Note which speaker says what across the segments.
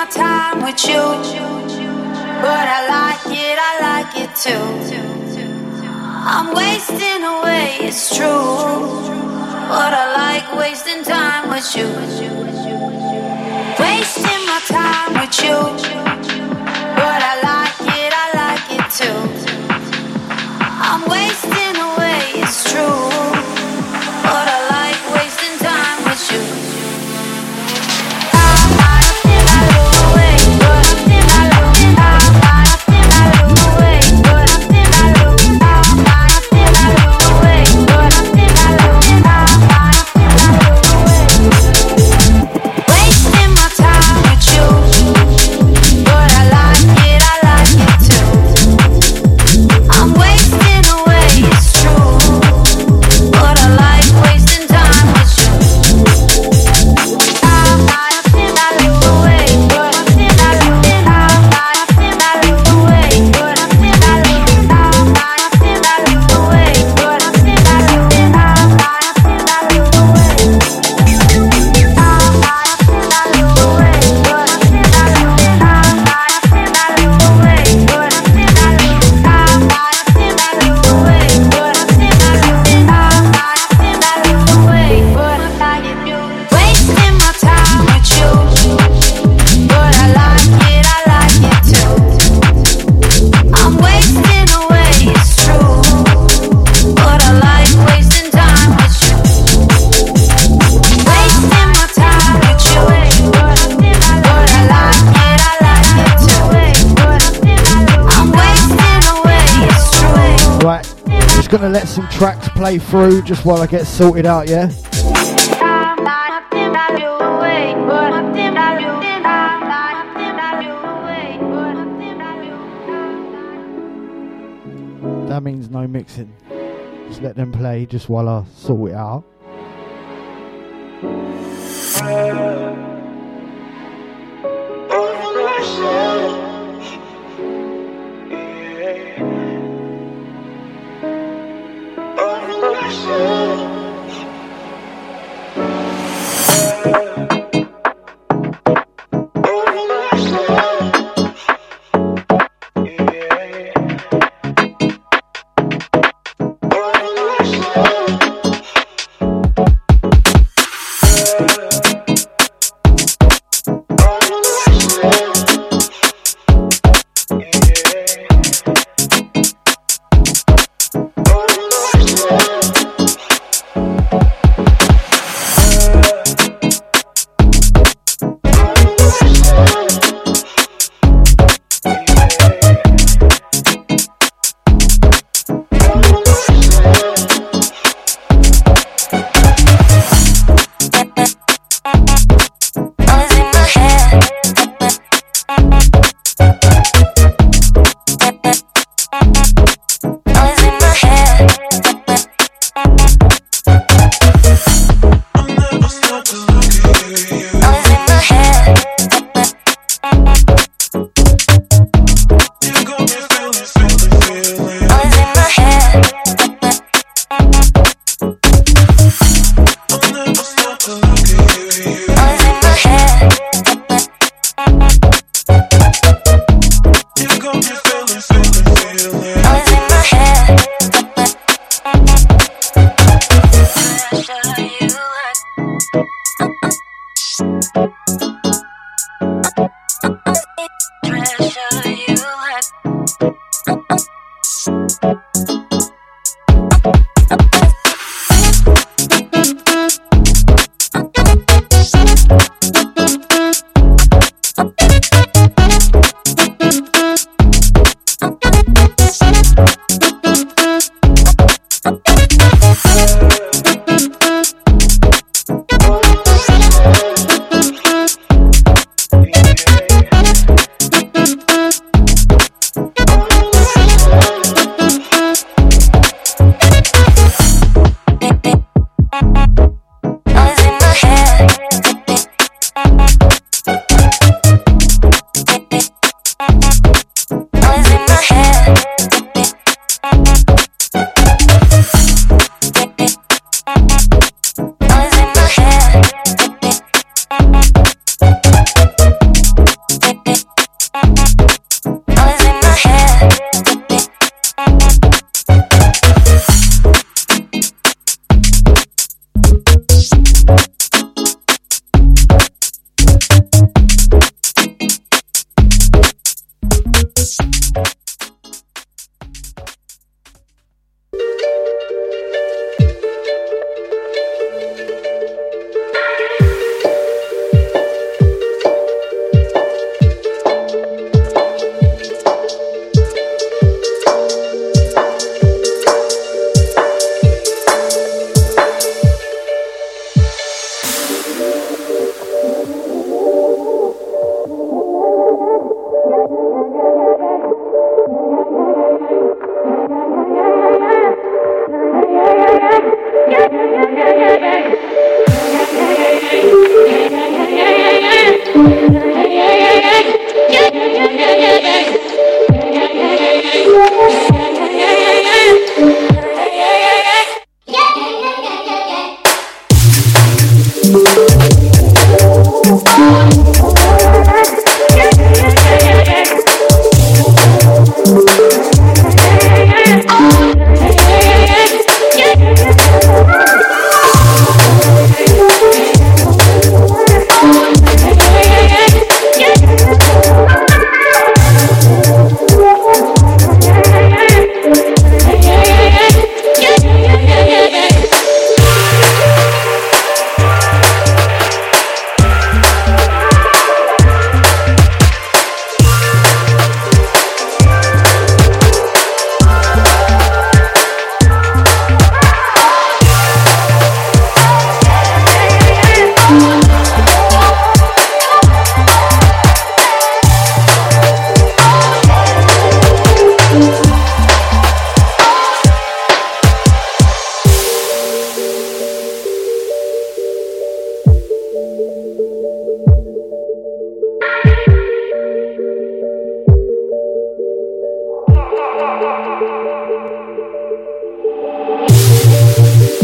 Speaker 1: time with you, but I like it too. I'm wasting away, it's true, but I like wasting time with you. Wasting my time with you, but I like it too. I'm wasting away, it's true, but I like wasting time with you.
Speaker 2: Gonna let some tracks play through just while I get sorted out, yeah? That means no mixing. Just let them play just while I sort it out.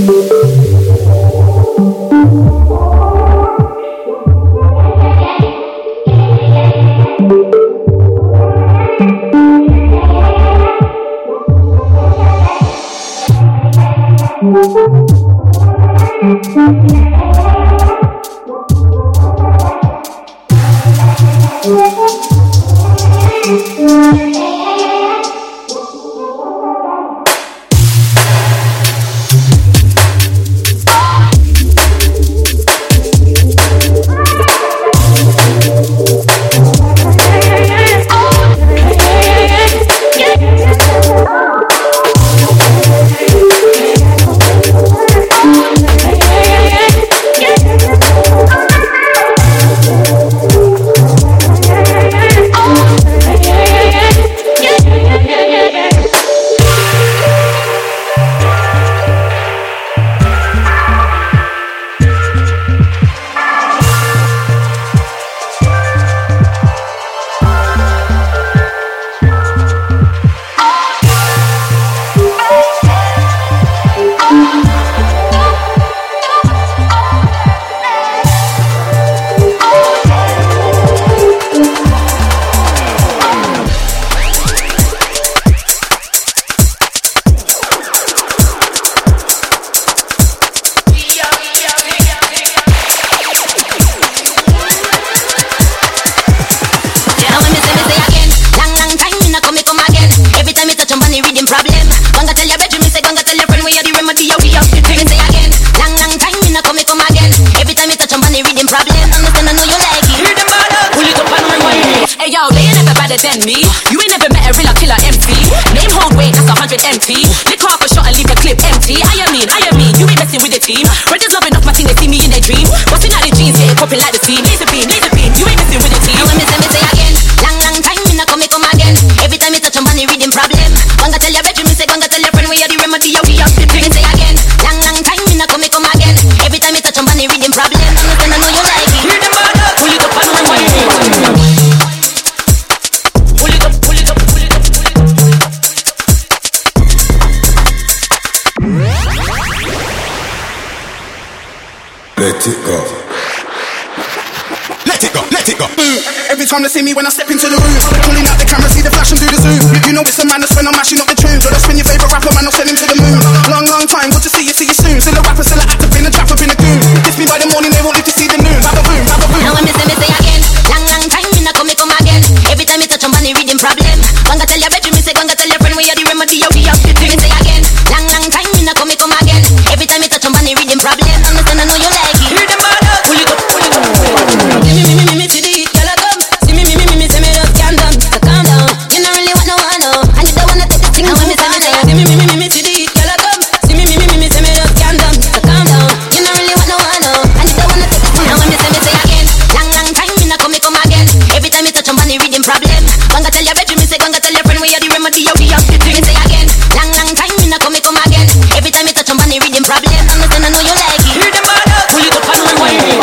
Speaker 3: Time to see me when I step into the room. Pulling out the camera, see the flash and do the zoom. You know it's a madness when I'm mashing up the tunes. So that's when your favourite rapper man, I'll send him to the moon. Long, long time, good to see you soon. Still a rapper, still a actor, been a trapper, been a goon. Kiss me by the morning, they won't live to see the noon. Baba boom, baba boom.
Speaker 1: Now I miss again. Long, long time, me not come again. Every time you touch on money, reading problem. Gonna tell your bedroom, me say, gonna tell your friend where you're the remedy, you'll be up to me say again. Long, long time, me not come again. Every time you touch on money, reading problem. Understand, I know you like it. Hear them all up. Pull it up, pull it up. Give me, to the girl, I come. See me, say me just calm down. So calm down. You don't really want no one, no. And you don't wanna take this thing. Now when me say, give me, to the girl, I come. See me, say me just calm down. So calm down. You don't really want no one, no. And you don't wanna take this thing. Now when me say again. Long, long time, me not come again. Every time you touch on money, reading problem. Gonna tell your bedroom, me say, gonna tell your friend where you're the remedy, you'll be up to me say again. Long, long time, me not come again. Every time you touch on money, reading problem. Understand, I know you like it. Hear them all up. Pull it up and rewind it.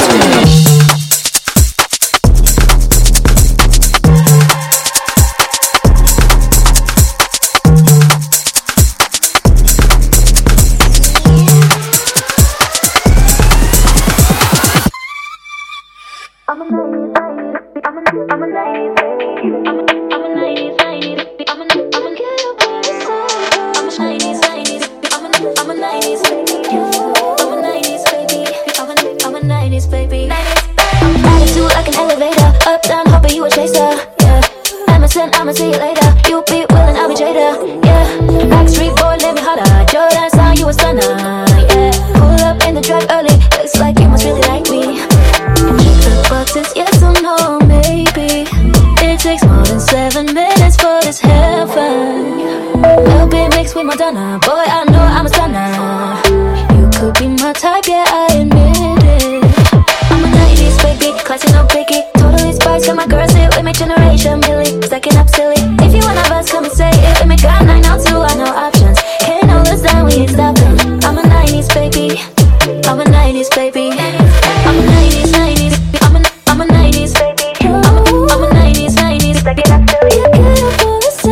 Speaker 1: I'ma see you later. You be willing, I'll be Jada. Yeah, Backstreet Boy, let me holler. Jordan sound, you a stunner. Yeah, pull up in the drive early. Looks like you must really like me. Check the boxes, yes or no, maybe. It takes more than 7 minutes for this heaven. Little bit mixed with Madonna. Boy, I know I'm a stunner. You could be my type, yeah, I admit it. I'm a 90s baby, classy, no picky. Totally spice, got my girls sit with me, generation Billy. Stacking up silly. If you want a buzz, come and say it with me. Got 902, I know options. Can't hold us down, we ain't stopping. I'm a 90s baby. I'm a 90s baby. I'm a 90s, 90s. I'm a 90s baby. I'm a 90s, 90s. Stacking up silly.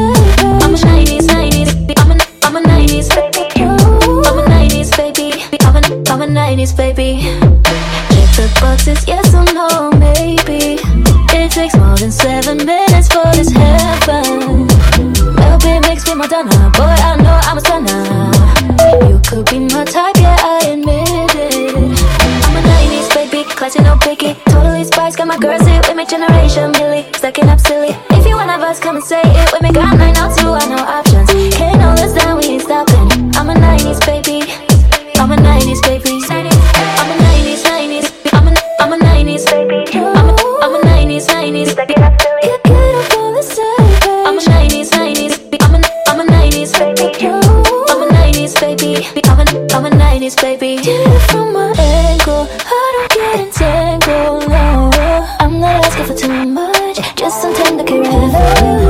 Speaker 1: I'm a 90s, 90s. I'm a 90s baby. I'm a 90s baby. Madonna. Boy, I know I'm a stunner. You could be my type, yeah, I admit it. I'm a 90s baby, classy, no picky. Totally spice, got my girls hit with me, generation Billy. Stacking up silly. If you one of us, come and say it with me. Got 902, I know options. Can't hold us down, we ain't stopping. I'm a 90s baby. I'm a 90s baby. I'm a 90s, 90s. I'm a 90s baby. I'm a 90s, 90s. Stacking up silly. You get up all the same. I'm a 90s, 90s. I'm a 90s baby. I'm a 90s baby. I'm a 90s baby. Get it from my angle. I don't get entangled, no. I'm not asking for too much, just some tender care.